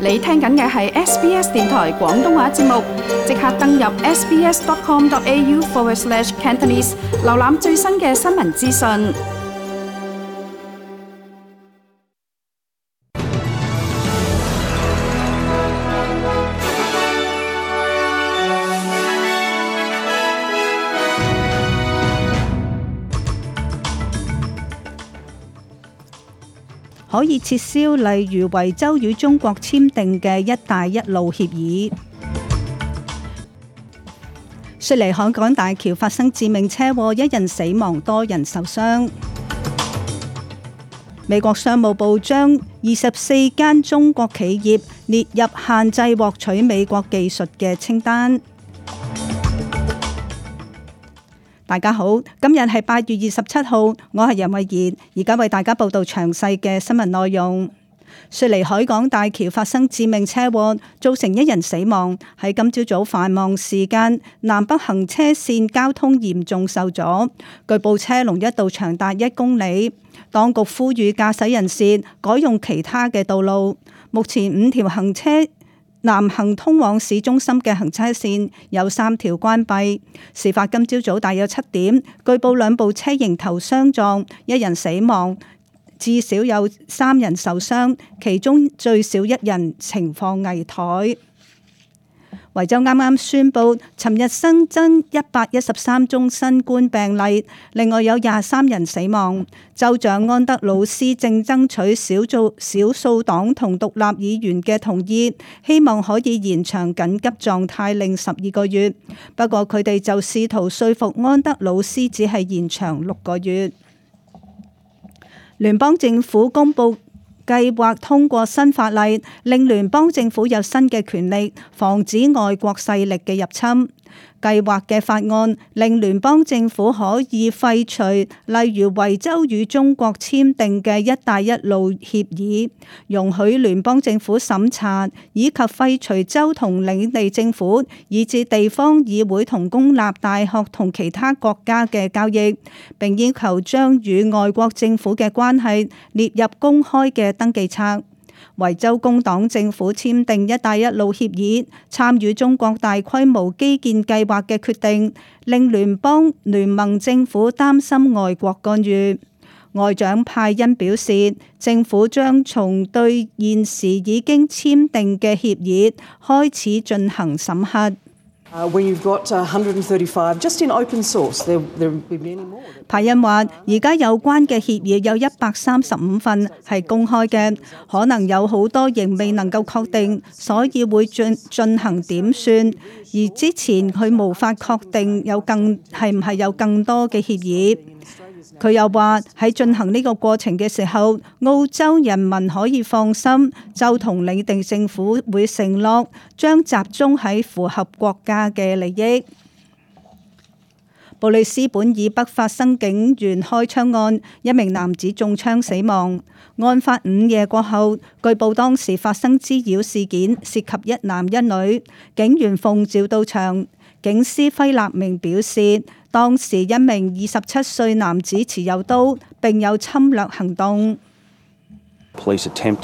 你聽緊嘅係 SBS 電台廣東話節目，即刻登入 sbs.com.au/Cantonese 瀏覽最新嘅新聞資訊。 可以撤銷例如維州與中國簽訂嘅一帶一路協議。雪梨海港大橋發生致命車禍，一人死亡，多人受傷。美國商務部將24間中國企業列入限制獲取美國技術嘅清單。大家好，今日係8月27號，我係任慧儀，而家為大家報道詳細嘅新聞內容。雪梨海港大橋發生致命車禍，造成一人死亡。喺今朝早繁忙時間，南北行車線交通嚴重受阻，據報車龍一度長達1公里。當局呼籲駕駛人士改用其他嘅道路。目前5條南行通往市中心嘅行車線有3條關閉。事發今朝早大約7點，據報2部車迎頭相撞，一人死亡，至少有3人受傷，其中最少1人情況危殆。維州啱啱宣布，尋日新增113宗新冠病例，另外有23人死亡。州長安德魯斯正爭取少數黨同獨立議員嘅同意，希望可以延長緊急狀態令12個月。不過佢哋就試圖說服安德魯斯只係延長6個月。聯邦政府公布計劃通過新法例，令聯邦政府有新嘅權力，防止外國勢力嘅入侵。計劃嘅法案令聯邦政府可以廢除例如維州與中國簽訂嘅一帶一路協議，容許聯邦政府審查，以及廢除州同領地政府以至地方議會同公立大學同其他國家嘅交易，並要求將與外國政府嘅關係列入公開嘅登記冊。維州工黨政府簽訂一帶一路協議，參與中國大規模基建計劃嘅決定，令聯盟政府擔心外國干預。外長派恩表示，政府將從對現時已經簽訂嘅協議開始進行審核。派恩話：而家有關嘅協議有135份係公開嘅，可能有好多仍未能夠確定，所以會進行點算。而之前佢無法確定係唔係有更多嘅協議。佢又話喺進行呢個過程嘅時候，澳洲人民可以放心，州同領地政府會承諾將集中喺符合國家嘅利益。布里斯本以北發生警員開槍案，一名男子中槍死亡。案發午夜過後，據報當時發生滋擾事件，涉及1男1女，警員奉召到場。警司輝立明表示，當時一名27歲男子持有刀，並有侵略行動。輝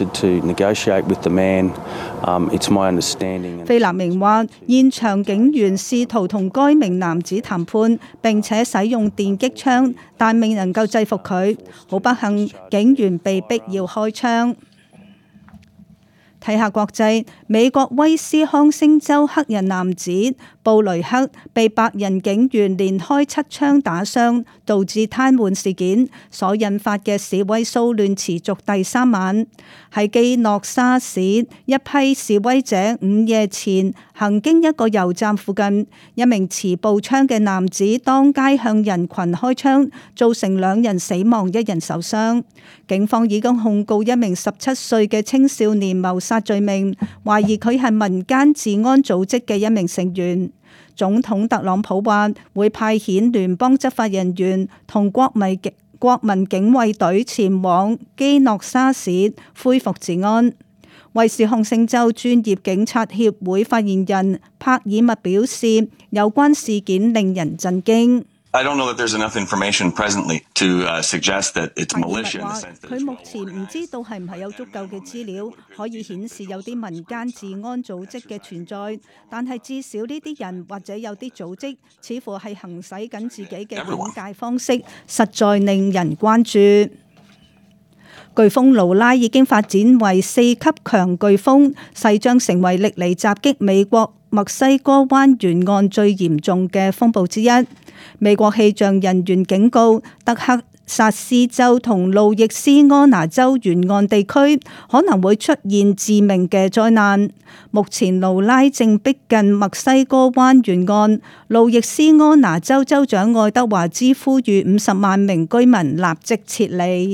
立明話，現場警員試圖同該名男子談判，並且使用電擊槍，但未能夠制服佢。好不幸，警員被逼要開槍。睇下國際，美國威斯康星州黑人男子布雷克被白人警員連開7槍打傷，導致癱瘓事件所引發嘅示威騷亂持續第3晚。喺基諾沙市，一批示威者午夜前行經一個油站附近，一名持步槍嘅男子當街向人群開槍，造成2人死亡，1人受傷。警方已經控告一名17歲嘅青少年謀殺罪名，懷疑佢係民間治安組織嘅一名成員。總統特朗普話會派遣聯邦執法人員同國民警衛隊前往基諾沙市恢復治安。威斯康星州專業警察協會發言人帕爾默表示，有關事件令人震驚。 I don't know that there's enough information presently to suggest that it's militia in the sense that 佢目前唔知道係唔係有足夠嘅資料可以顯示有啲民間治安組織嘅存在，但係至少呢啲人或者有啲組織似乎係行使緊自己嘅警戒方式，實在令人關注。颶風盧拉已經發展為4級強颶風，勢將成為歷嚟襲擊美國墨西哥灣沿岸最嚴重嘅風暴之一。美國氣象人員警告，德克薩斯州同路易斯安那州沿岸地區可能會出現致命嘅災難。目前盧拉正逼近墨西哥灣沿岸，路易斯安那州州長愛德華茲呼籲50萬名居民立即撤離。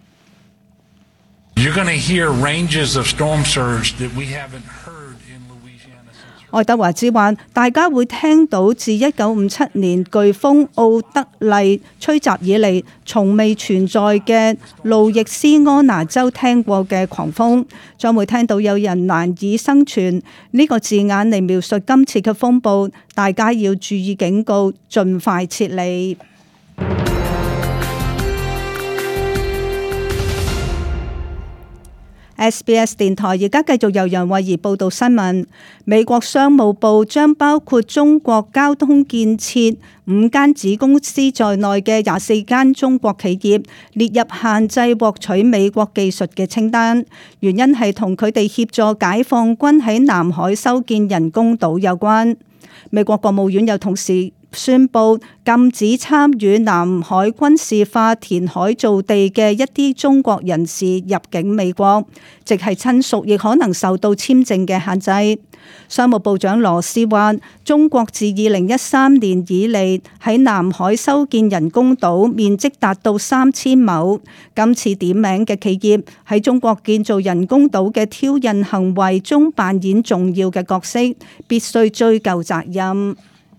You're going to hear ranges of storm surge that we haven't heard in Louisiana since. 愛德華茲話：大家會聽到自1957年颶風奧德麗吹襲以嚟，從未存在嘅路易斯安那州聽過嘅狂風，將會聽到有人難以生存呢個字眼嚟描述今次嘅風暴。大家要注意警告，盡快撤離。SBS 電台而家繼續由楊慧儀報道新聞。美國商務部將包括中國交通建設5間子公司在內嘅24間中國企業列入限制獲取美國技術嘅清單，原因係同佢哋協助解放軍喺南海修建人工島有關。美國國務院又同時宣布禁止參與南海軍事化填海造地嘅一啲中國人士入境美國，即係親屬亦可能受到簽證嘅限制。商務部長羅斯話：中國自2013年以嚟喺南海修建人工島，面積達到3000畝。今次點名嘅企業喺中國建造人工島嘅挑釁行為中扮演重要嘅角色，必須追究責任。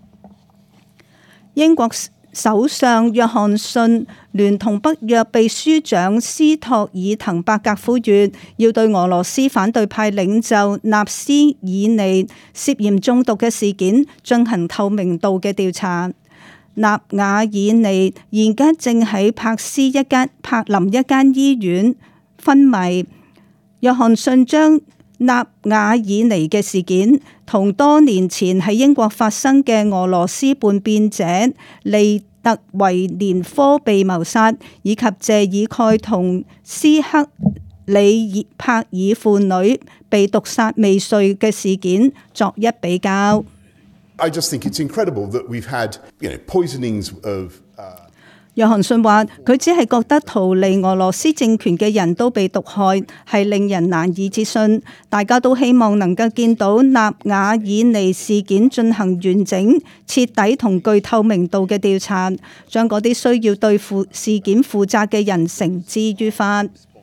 英國首相約翰遜聯同北約秘書長斯托爾滕伯格呼籲，要對俄羅斯反對派領袖納斯爾尼涉嫌中毒嘅事件進行透明度嘅調查。納瓦爾尼而家正喺柏林一間醫院昏迷。約翰遜將納瓦爾尼嘅事件同多年前喺英國發生嘅俄羅斯叛變者利特維連科被謀殺，以及謝爾蓋同斯克里帕爾父女被毒殺未遂嘅事件作一比較。 I just think it's incredible that we've had, poisonings of 約翰遜話：佢只係覺得逃離俄羅斯政權嘅人都被毒害，係令人難以置信。大家都希望能夠見到納瓦爾尼事件進行完整、徹底同具透明度嘅調查，將嗰啲需要對事件負責嘅人繩之於法。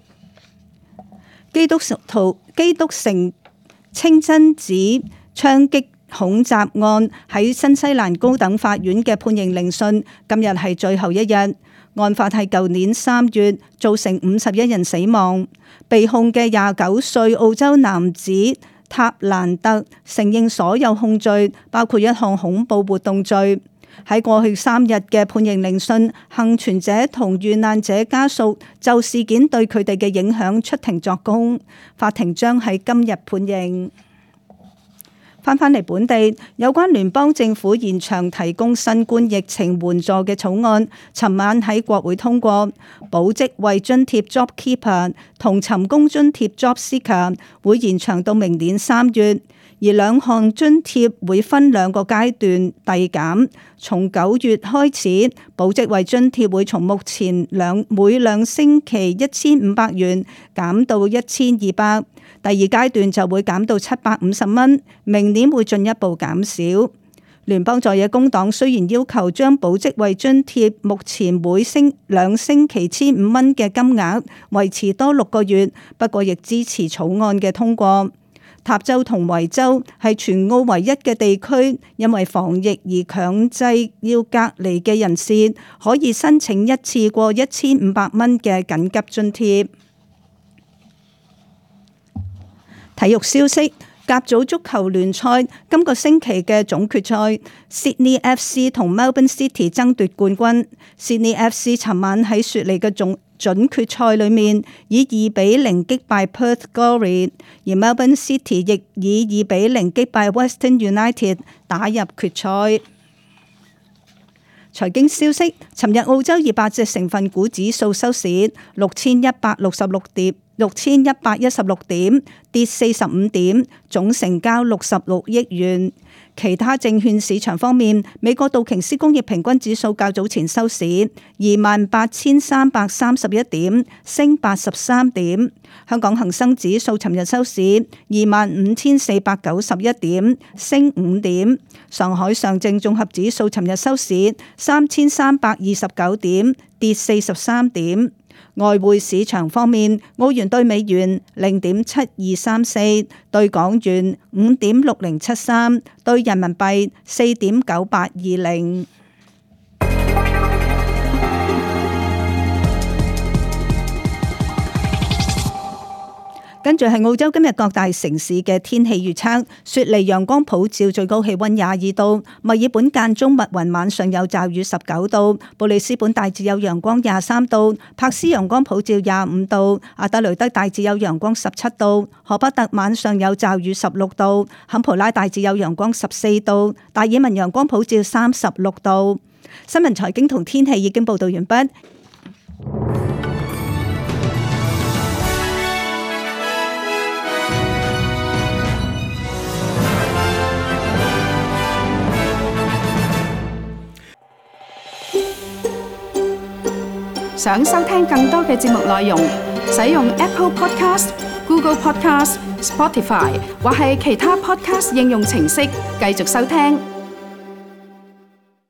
基督城清真寺槍擊恐襲案喺新西蘭高等法院嘅判刑聆訊，今日係最後一日。案發係舊年3月，造成51人死亡。被控嘅29歲澳洲男子塔蘭特承認所有控罪，包括一項恐怖活動罪。喺過去3日嘅判刑聆訊，幸存者同遇難者家屬就事件對佢哋嘅影響出庭作供。法庭將喺今日判刑。返嚟本地，有關聯邦政府延長提供新冠疫情援助嘅草案，尋晚喺國會通過。保職位津貼 JobKeeper 同尋工津貼 JobSeeker 會延長到明年3月，而兩項津貼會分2個階段遞減。從9月開始，保職位津貼會從目前每2星期1500元減到1200。第二階段就會減到750蚊，明年會進一步減少。聯邦在野工黨雖然要求將保職位津貼目前每2星期1500蚊嘅金額維持多6個月，不過亦支持草案嘅通過。塔州同維州係全澳唯一嘅地區，因為防疫而強制要隔離嘅人士可以申請一次過1500蚊嘅緊急津貼。體育消息， 甲組足球聯賽今個星期嘅總決賽 ，Sydney FC 同 Melbourne City 爭奪冠軍。Sydney FC 尋晚喺雪梨嘅準決賽裏面以2-0擊敗 Perth Glory， 而 Melbourne City 亦以2-0擊敗 Western United 打入決賽。財經消息，尋日澳洲200隻成分股指數收市6116點。6116點，跌45點，總成交66億元。其他證券市場方面，美國道瓊斯工業平均指數較早前收市28,331點，升83點。香港恒生指數尋日收市25,491點，升5點。上海上證綜合指數尋日收市3,329點，跌43點。外匯市場方面，澳元兌美元0.7234，兌港元5.6073，兌人民幣4.9820。跟住係澳洲今日各大城市嘅天氣預測：雪梨陽光普照，最高氣溫22度；墨爾本間中密雲，晚上有驟雨19度；布里斯本大致有陽光23度；柏斯陽光普照25度；阿德雷德大致有陽光17度；荷伯特晚上有驟雨16度；坎培拉大致有陽光14度；達爾文陽光普照36度。新聞財經同天氣已經報道完畢。 想收聽更多嘅節目內容，使用 Apple Podcast、Google Podcast、Spotify 或係其他 Podcast 應用程式繼續收聽。